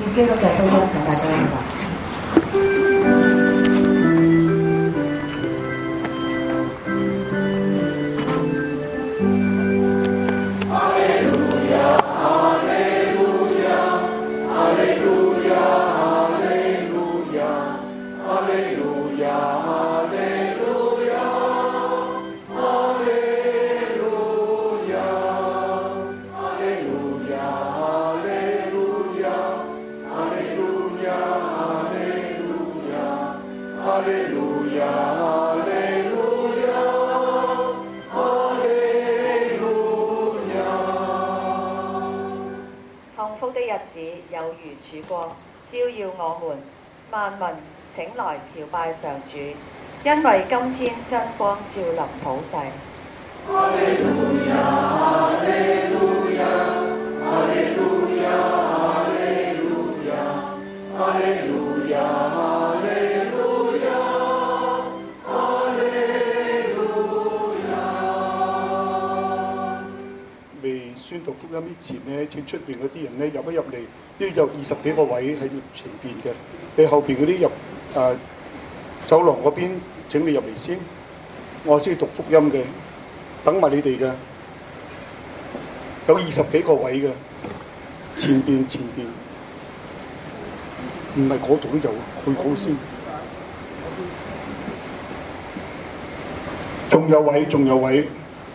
基督嘅福音，請大家聽話。 幸福的日子有如曙光，照耀我們，萬民請來朝拜上主，因為今天真光照臨普世。 哈利路亞，哈利路亞，哈利路亞，哈利路亞，哈利路亞，哈利路亞，哈利路亞。 未宣讀福音之前呢，請出邊嗰啲人呢入一入嚟，都有20幾個位喺前邊嘅。你後邊嗰啲入走廊嗰邊請你入嚟先，我先讀福音嘅，等埋你哋嘅。有20幾個位嘅，前邊，唔係嗰度都有，去嗰先。仲有位。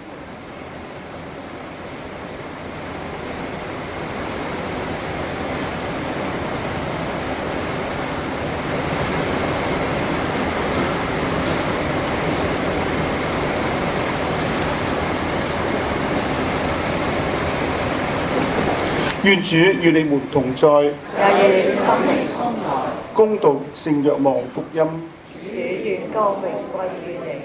願主與你們同在， 也與你心靈同在。 恭讀聖若望福音。 主願光榮歸於你。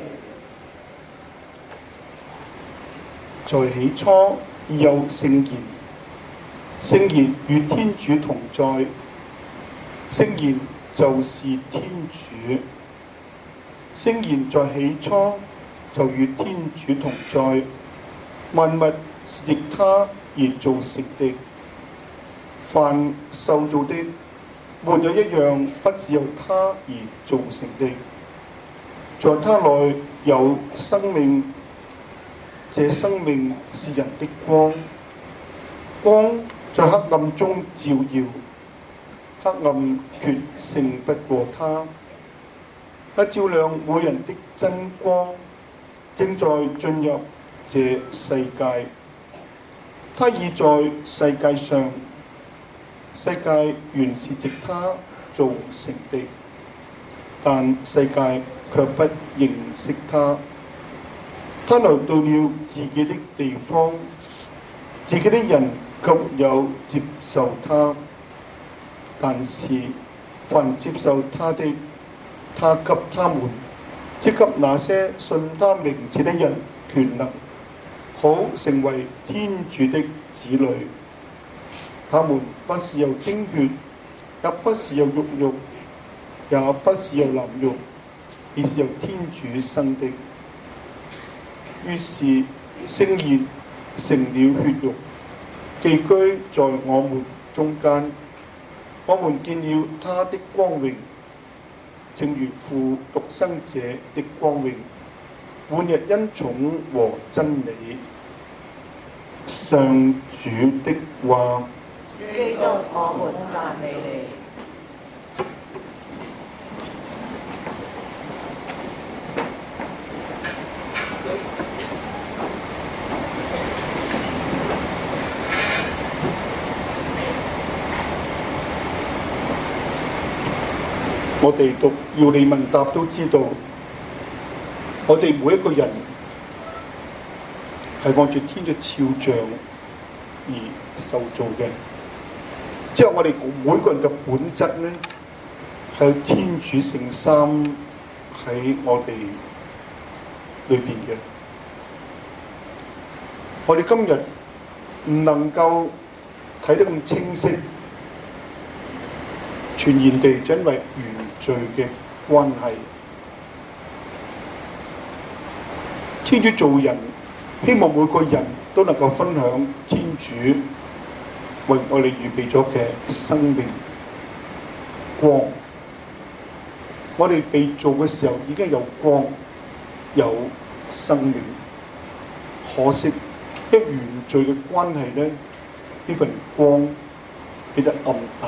在起初已有聖言，聖言與天主同在，聖言就是天主。聖言在起初就與天主同在，萬物是藉他而造成的。凡受造的，沒有一樣不是由他而造成的。在他內有生命，這生命是人的光，光在黑暗中照耀，黑暗決勝不過他。那照亮每人的真光，正在進入這世界。他已在世界上，世界原是藉他造成的，但世界卻不認識他。他來到了自己的地方，自己的人卻沒有接受他。但是凡接受他的，他給他們，即給那些信他名字的人權能，好成為天主的子女。他們不是由精血，也不是由肉慾，也不是由男慾，而是由天主生的。於是聖言成了血肉，寄居在我們中間。我們見了他的光榮，正如父獨生者的光榮，滿溢恩寵和真理。上主的話。 基督，我們讚美你。 我哋讀要理問答都知道，我哋每一個人係按住天嘅肖像而受造嘅。即係我哋每個人嘅本質咧，係有天主聖三喺我哋裏邊嘅。我哋今日唔能夠睇得咁清晰，全然地就因為原罪嘅關係。天主造人，希望每個人都能夠分享天主為我哋預備咗嘅生命光。我哋被造嘅時候已經有光有生命，可惜一原罪嘅關係咧，呢份光變得暗淡。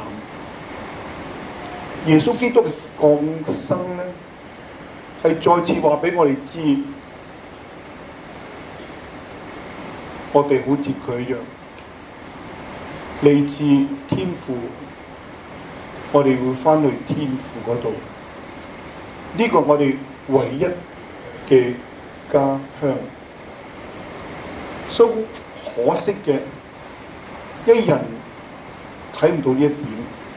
耶穌基督嘅降生咧，係再次話俾我哋知，我哋好似佢一樣，嚟自天父，我哋會返去天父嗰度。呢個我哋唯一嘅家鄉。所以可惜嘅，一人睇唔到呢一點。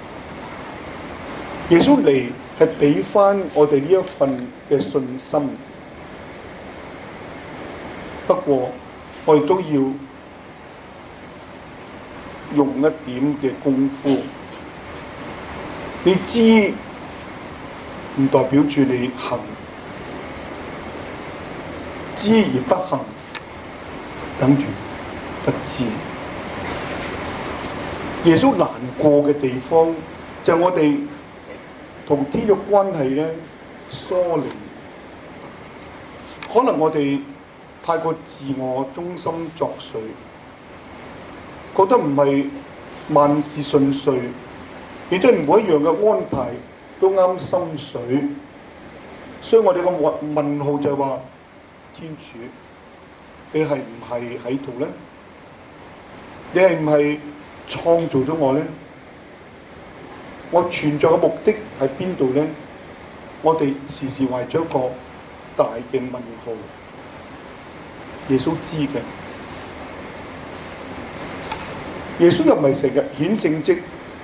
耶穌嚟係俾翻我哋呢一份嘅信心。不過我哋都要用一點嘅功夫。你知唔代表住你行，知而不行等於不知。耶穌難過嘅地方就係我哋同天嘅關係咧疏離。可能我哋太過自我中心作祟，覺得唔係萬事順遂，亦都係每一樣嘅安排都啱心水，所以我哋個問號就係話：天主，你係唔係喺度咧？你係唔係創造咗我咧？我存在嘅目的喺邊度咧？我哋時時懷咗一個大嘅問號。耶穌知嘅，耶穌又唔係成日顯聖蹟。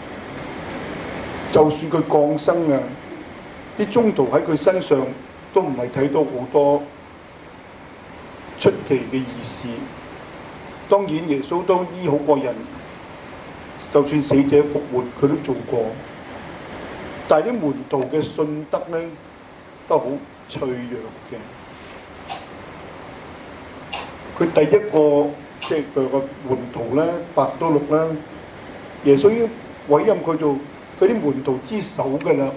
就算佢降生啊，啲宗徒喺佢身上都唔係睇到好多出奇嘅異事。當然耶穌都醫好過人，就算死者復活佢都做過。但係啲門徒嘅信德咧都好脆弱嘅。佢第一個即係佢個門徒咧，伯多祿咧，耶穌已經委任佢做佢啲門徒之首㗎啦。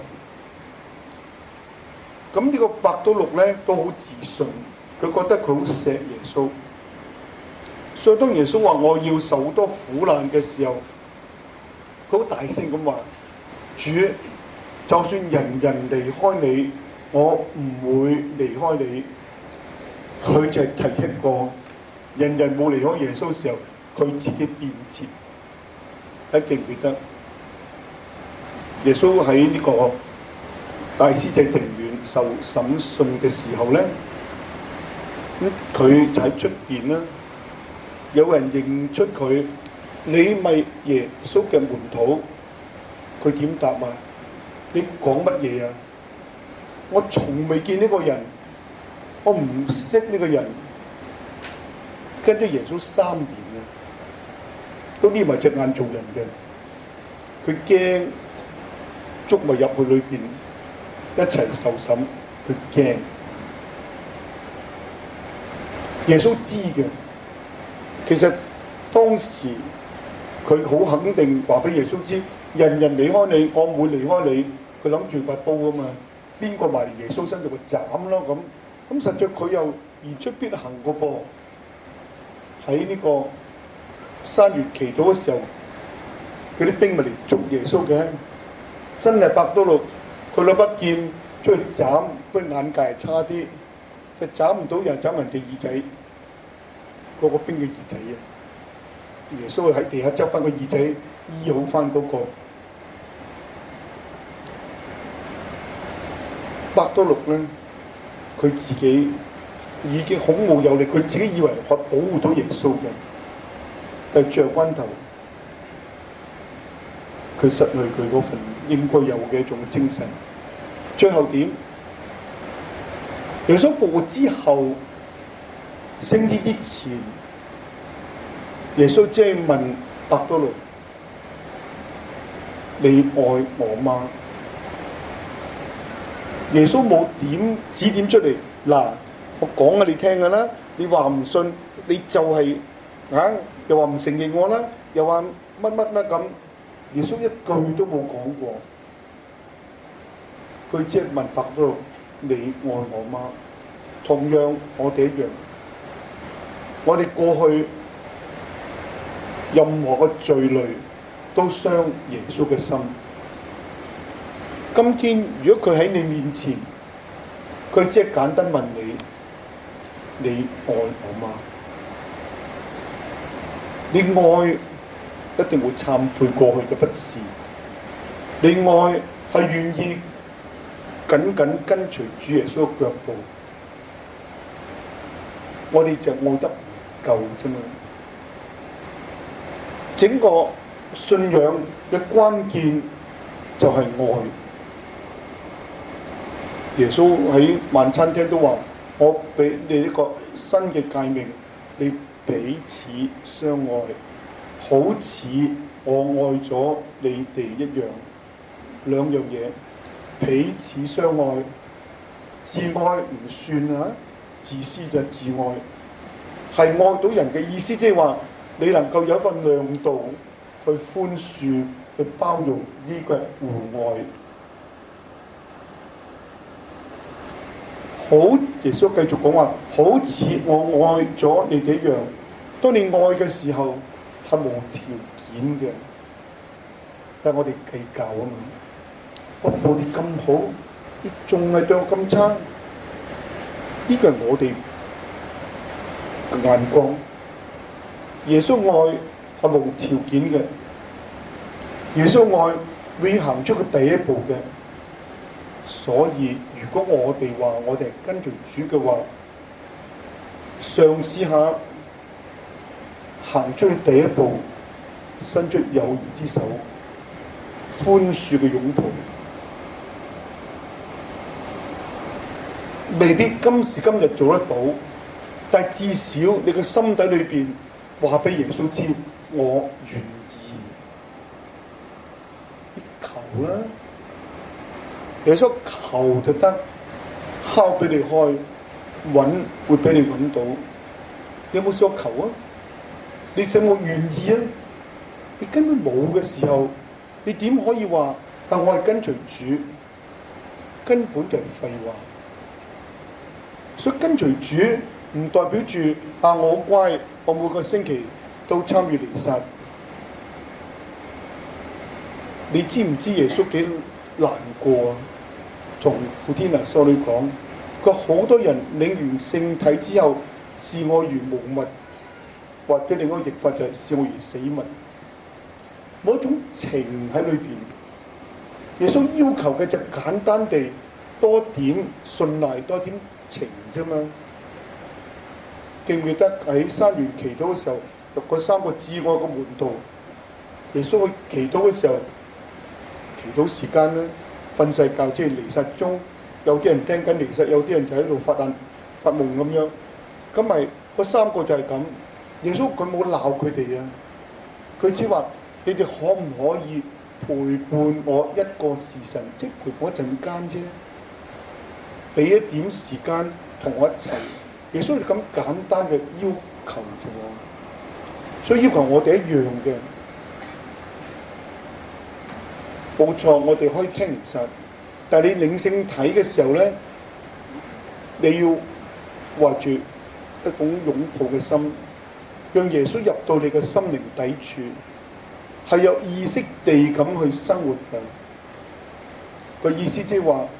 咁呢個伯多祿咧都好自信，佢覺得佢好錫耶穌。所以當耶穌話我要受好多苦難嘅時候，佢好大聲咁話：主，就算人人離開你，我唔會離開你。佢就係第一個，人人冇離開耶穌嘅時候，佢自己變節。你記唔記得？耶穌喺呢個大司祭庭院受審訊嘅時候咧，佢就喺出邊啦。有人認出佢，你咪耶穌嘅門徒。佢點答啊？你講乜嘢啊？我從未見呢個人，我唔識呢個人。跟咗耶穌3年啊，都眯埋隻眼做人嘅。佢驚。捉埋入去裏邊一齊受審，佢驚。耶穌知嘅，其實當時佢好肯定話俾耶穌知，人人離開你，我唔會離開你。佢諗住拔刀啊嘛，邊個埋耶穌身上咪斬咯咁。咁實在佢又言出必行個噃。喺呢個山月祈禱嘅時候，嗰啲兵咪嚟捉耶穌嘅。真係伯多祿，佢攞把劍出去斬，不過眼界係差啲，就斬唔到人，斬人哋耳仔，嗰個兵嘅耳仔啊！耶穌喺地下執翻個耳仔，醫好翻嗰個。伯多祿咧，佢自己已經孔武有力，佢自己以為可保護到耶穌嘅，但係最後關頭，佢失去佢嗰份應該有嘅一種精神。最後點？耶穌復活之後，升天之前，耶穌即係問伯多祿：你愛我嗎？耶穌冇指點出嚟。嗱，我講啊，你聽㗎啦。你話唔信，你就係又話唔承認我啦，又話乜乜啦咁。耶穌一句都冇講過， 佢只係問白到你愛我嗎？同樣我哋一樣，我哋過去任何嘅罪累都傷耶穌嘅心。今天如果佢喺你面前，佢只係簡單問你：你愛我嗎？你愛一定會懺悔過去嘅不是，你愛係願意緊緊跟隨主耶穌嘅腳步。我哋就愛得唔夠啫嘛。整個信仰嘅關鍵就係愛。耶穌喺晚餐廳都話：我俾你一個新嘅誡命，你彼此相愛，好似我愛咗你哋一樣。兩樣嘢，彼此相愛，自愛唔算啊，自私就自愛，係愛到人嘅意思，即係話你能夠有一份量度去寬恕、去包容，呢個係互愛。好，耶穌繼續講話，好似我愛咗你哋一樣。當你愛嘅時候係無條件嘅，但係我哋計較啊嘛。我哋咁好，你仲係對我咁差？呢個係我哋嘅眼光。耶穌愛係無條件嘅，耶穌愛會行出個第一步嘅。所以如果我哋話我哋係跟隨主嘅話，嘗試下行出去第一步，伸出友誼之手，寬恕嘅擁抱。未必今時今日做得到，但係至少你個心底裏邊話俾耶穌知，我願意。你求啦，耶穌求就得，敲俾你開，揾會俾你揾到。你有冇想求啊？你想我願意啊？你根本冇嘅時候，你點可以話我係跟隨主？根本就係廢話。所以跟隨主唔代表住我好乖，我每個星期都參與彌撒。你知唔知耶穌幾難過啊？同傅天娜修女講，佢好多人領完聖體之後，視我如無物，或者另一個譯法就係視我如死物，冇一種情喺裏邊。耶穌要求嘅就簡單地多點信賴，多點情啫嘛。記唔記得喺山園祈禱嘅時候，嗰三個至愛嘅門徒，耶穌去祈禱嘅時候，祈禱時間咧，瞓世覺，即係彌撒中，有啲人聽緊彌撒，有啲人就喺度發夢咁樣。咁咪嗰三個就係咁。耶穌佢冇鬧佢哋啊，佢只話你哋可唔可以陪伴我一個時辰，即係陪我一陣間啫，俾一點時間同我一齊。耶穌係咁簡單嘅要求啫喎，所以要求我哋一樣嘅。冇錯，我哋可以聽彌撒，但係你領聖體嘅時候咧，你要懷住一種擁抱嘅心，讓耶穌入到你嘅心靈底處，係有意識地咁去生活嘅。個意思即係話，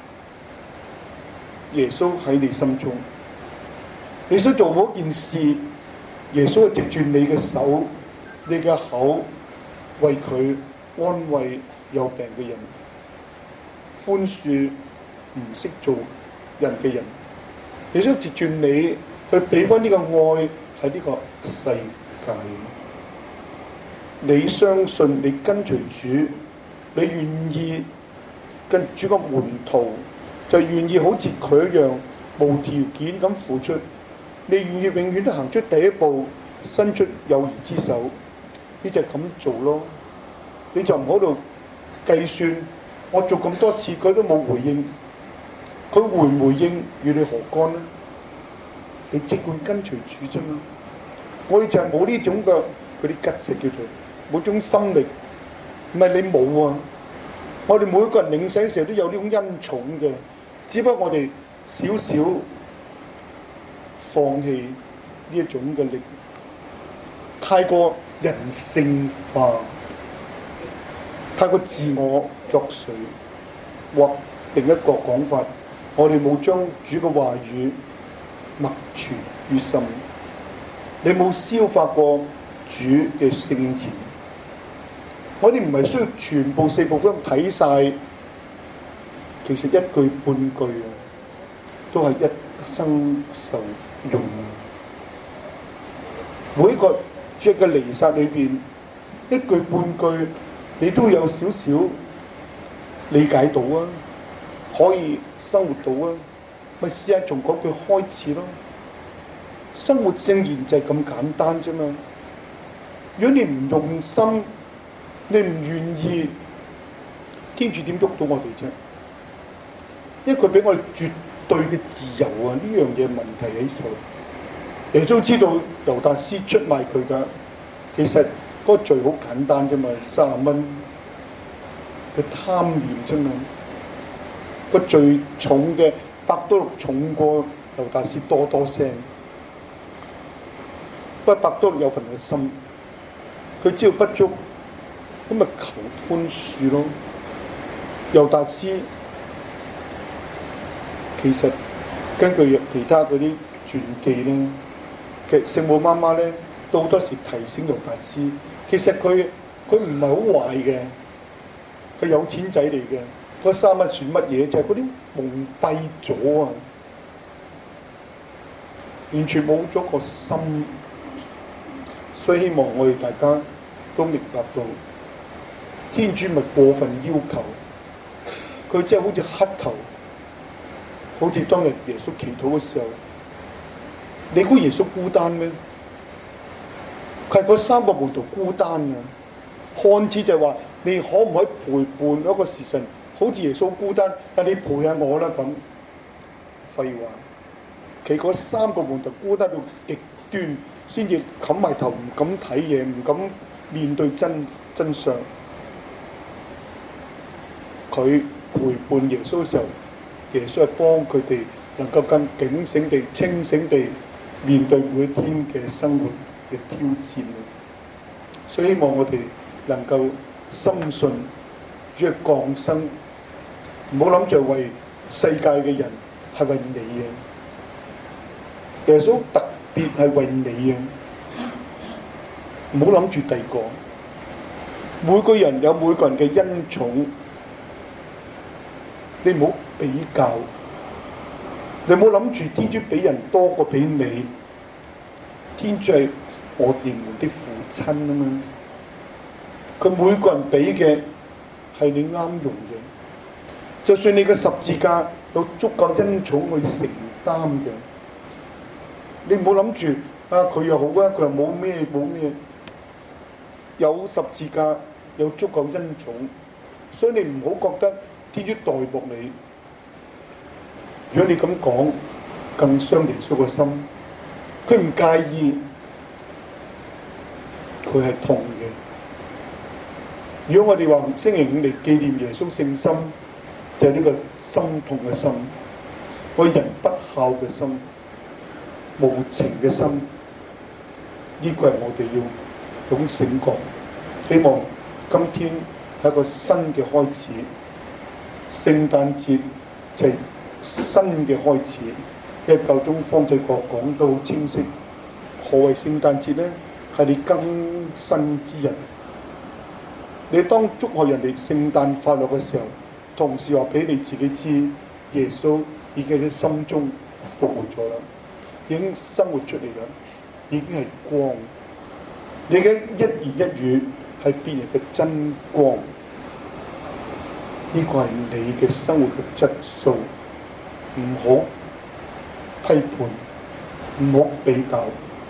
耶穌喺你心中，你想做嗰件事，耶穌係藉住你嘅手、你嘅口，為佢安慰有病嘅人，寬恕唔識做人嘅人。耶穌藉住你去俾翻呢個愛喺呢個世界。你相信，你跟隨主，你願意跟主個門徒，就願意好似佢一樣無條件咁付出。你願意永遠都行出第一步，伸出友誼之手，你就咁做咯。你就唔好度計算，我做咁多次佢都冇回應，佢回唔回應與你何干呢？你即管跟隨主啫嘛。我哋就係冇呢種嘅嗰啲吉值叫做冇種心力，唔係你冇啊， 我哋每個人領洗嘅時候都有呢種恩寵嘅，只不過我哋少少放棄呢一種嘅力，太過人性化，太過自我作祟，或另一個講法，我哋冇將主嘅話語默存於心，你冇消化過主嘅聖言。我哋唔係需要全部4部福音睇晒，其實一句半句都係一生受用。每一個主嘅彌撒裏邊，一句半句你都有少少理解到啊，可以生活到啊，咪試下從嗰句開始咯。生活聖言就係咁簡單啫嘛。如果你唔用心，你唔願意，天主點喐到我哋啫？因為佢俾我哋絕對嘅自由啊！呢樣嘢問題喺度。你都知道猶達斯出賣佢㗎，其實嗰個罪好簡單啫嘛，30蚊嘅貪念啫嘛。個罪重嘅伯多祿重過猶達斯多聲。不過伯多祿有份嘅心，佢知道不足。咁咪求寬恕咯。猶達斯其實根據其他嗰啲傳記咧，其實聖母媽媽咧都好多時提醒猶達斯，其實佢唔係好壞嘅，佢有錢仔嚟嘅。嗰3蚊算乜嘢？就係嗰啲蒙蔽咗啊，完全冇咗個心。所以希望我哋大家都明白到。天主咪過分要求，佢真係好似乞求，好似當日耶穌祈禱嘅時候，你估耶穌孤單咩？佢係嗰3個門徒孤單啊！看似就係話，你可唔可以陪伴一個時辰，好似耶穌孤單，但你陪下我啦咁。廢話，其嗰3個門徒孤單到極端，先至冚埋頭，唔敢睇嘢，唔敢面對真相。佢陪伴耶穌嘅時候，耶穌係幫佢哋能夠更警醒地、清醒地面對每一天嘅生活嘅挑戰。所以希望我哋能夠深信主嘅降生，唔好諗住為世界嘅人係為你啊！耶穌特別係為你啊！唔好諗住第二個。每個人有每個人嘅恩寵。你唔好比較，你唔好諗住天主俾人多過俾你。天主係我哋的父親啊嘛，佢每個人俾嘅係你啱用嘅。就算你嘅十字架有足夠恩寵去承擔嘅，你唔好諗住啊佢又好啊，佢又冇咩，有十字架有足夠恩寵，所以你唔好覺得天主待薄你。如果你咁講，更傷耶穌個心。佢唔介意，佢係痛嘅。如果我哋話星期5嚟紀念耶穌聖心，就係呢個心痛嘅心，個人不孝嘅心，無情嘅心，呢個係我哋要咁醒覺。希望今天係一個新嘅開始，聖誕節就係新嘅開始。因為教宗方濟各講得好清晰，何謂聖誕節呢？係你更新之日。你當祝賀人哋聖誕快樂嘅時候，同時話俾你自己知，耶穌已經喺心中復活咗啦，已經生活出嚟啦，已經係光。你嘅一言一語係別人嘅真光，呢個係你嘅生活嘅質素，唔好批判，唔好比較，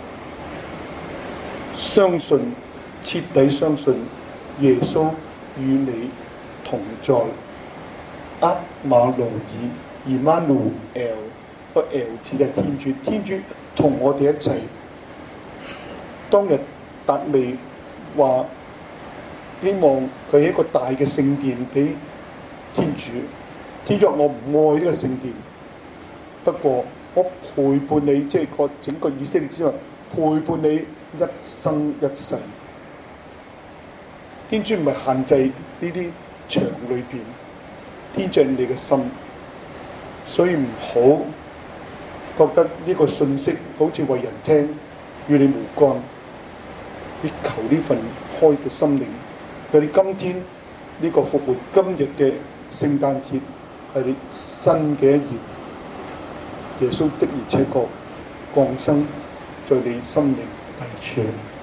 相信，徹底相信耶穌與你同在。厄馬奴爾 Emmanuel， 個 L 字係天主，天主同我哋一齊。當日達味話希望佢喺一個大嘅聖殿俾天主。天主話我唔愛呢個聖殿，不過我陪伴你，即係個整個以色列之民陪伴你一生一世。天主唔係限制呢啲牆裏邊，天主係你嘅心，所以唔好覺得呢個信息好似為人聽，與你無關。你求呢份開嘅心靈，佢哋今天呢個復活，今日嘅聖誕節係你新嘅一頁。耶穌的而且確降生在你心靈深處。